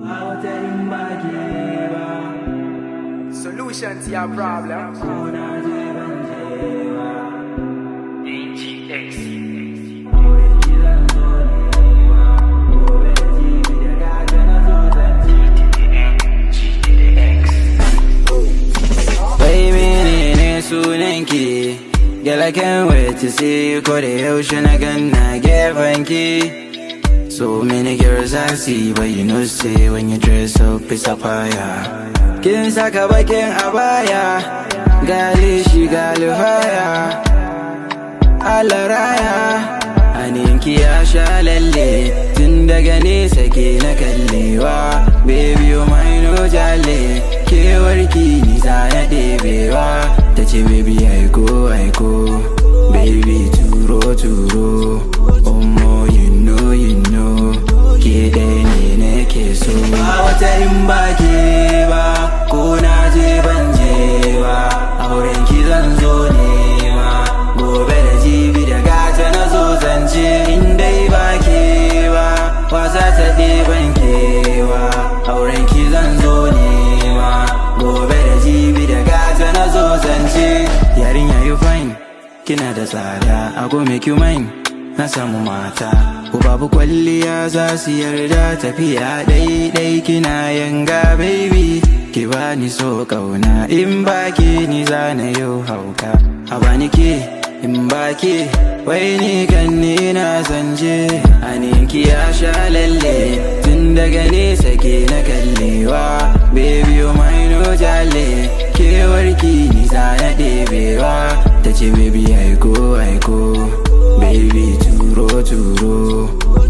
Solution to your problem. Sunanki, girl, I can't wait to see you. Ko da yaushe na ganna gefanki. So many girls I see, but you know say when you dress up it's a fire. Kin saka bakin abaya, gali shi gali haya. Allah raya, aninki ya sha lalle, tun daga nesa ke na kallewa. Baby you my no jale, kewarki ni za na ɗebewa. Tace baby aiko aiko, baby turo turo. Omo you know, ke ɗaya ne nake so. Ba wata in ba ke ba, ko na je ban je ba. Auren ki zan zo nema, gobe da jibi da gata na zo zance. In dai ba ke ba, wasa ta ɗeban kewa. Auren ki zan zo nema, gobe da jibi da gata na zo zance. Yarinya you fine, kina da tsada, I go make you mine. Na samu mata, ko babu kwalliya za su yarda. Tafiya ɗai kina yanga baby, ki bani so kauna. In ba ke ni za na yau hauka, a bani ke in ba ke. Wai ni kan ni na zanje, aninki ya sha lalle, tun daga nesa ke na kallewa. Baby you my no jale, kewarki ni za na ɗebewa. Tace baby aiko aiko, baby turo turo.